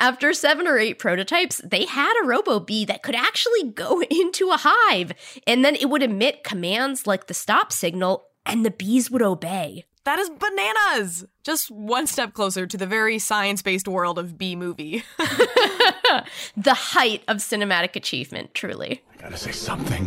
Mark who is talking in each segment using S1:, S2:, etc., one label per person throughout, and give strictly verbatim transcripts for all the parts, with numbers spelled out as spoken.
S1: After seven or eight prototypes, they had a robo-bee that could actually go into a hive, and then it would emit commands like the stop signal, and the bees would obey.
S2: That is bananas! Just one step closer to the very science-based world of Bee Movie.
S1: The height of cinematic achievement, truly.
S3: I gotta say something.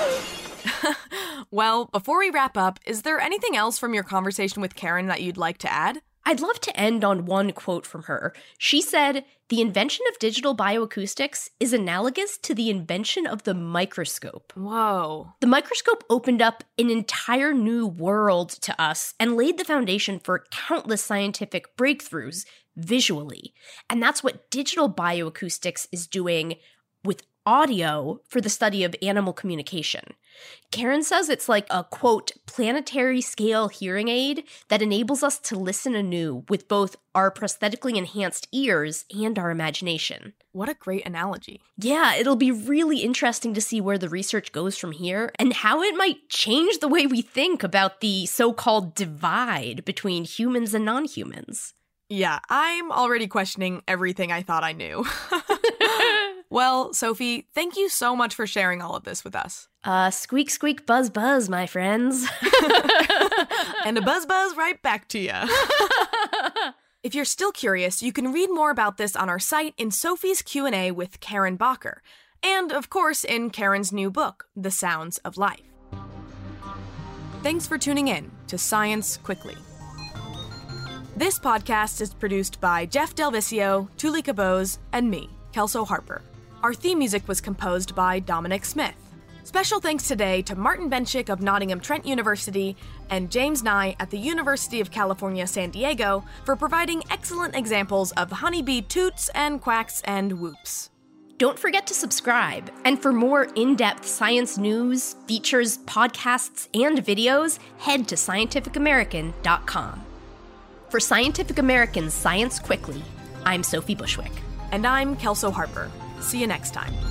S2: Well, before we wrap up, is there anything else from your conversation with Karen that you'd like to add?
S1: I'd love to end on one quote from her. She said, "The invention of digital bioacoustics is analogous to the invention of the microscope."
S2: Whoa.
S1: The microscope opened up an entire new world to us and laid the foundation for countless scientific breakthroughs visually. And that's what digital bioacoustics is doing with audio for the study of animal communication. Karen says it's like a, quote, planetary scale hearing aid that enables us to listen anew with both our prosthetically enhanced ears and our imagination.
S2: What a great analogy.
S1: Yeah, it'll be really interesting to see where the research goes from here and how it might change the way we think about the so-called divide between humans and non-humans.
S2: Yeah, I'm already questioning everything I thought I knew. Well, Sophie, thank you so much for sharing all of this with us.
S1: Uh, squeak, squeak, buzz, buzz, my friends.
S2: And a buzz, buzz right back to you. If you're still curious, you can read more about this on our site in Sophie's Q and A with Karen Bacher, and, of course, in Karen's new book, The Sounds of Life. Thanks for tuning in to Science Quickly. This podcast is produced by Jeff Del Vicio, Tuli Cabose, and me, Kelso Harper. Our theme music was composed by Dominic Smith. Special thanks today to Martin Benchik of Nottingham Trent University and James Nye at the University of California, San Diego for providing excellent examples of honeybee toots and quacks and whoops.
S1: Don't forget to subscribe, and for more in-depth science news, features, podcasts, and videos, head to scientific american dot com. For Scientific American's Science Quickly, I'm Sophie Bushwick.
S2: And I'm Kelso Harper. See you next time.